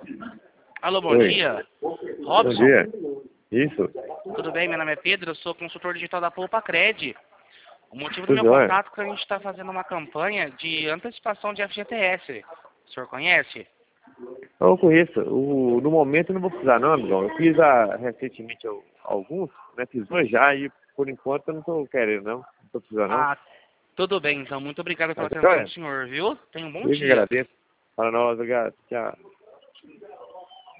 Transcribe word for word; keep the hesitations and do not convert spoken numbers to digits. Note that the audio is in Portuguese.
Alô, bom Oi. dia. Bom Robson, dia. Isso. tudo bem? Meu nome é Pedro, eu sou consultor digital da Poupa Cred. O motivo do Tudo meu jóia. contato é que a gente está fazendo uma campanha de antecipação de F G T S. O senhor conhece? Eu conheço. O, no momento eu não vou precisar não, amigão. Eu fiz a, recentemente al- alguns, né? Fiz dois já e por enquanto eu não estou querendo não. Não estou precisando não. Ah, tudo bem, então. Muito obrigado Tá pela atenção jóia? do senhor, viu? Tenha um bom Eu que dia. agradeço. Para nós, obrigado. Tchau.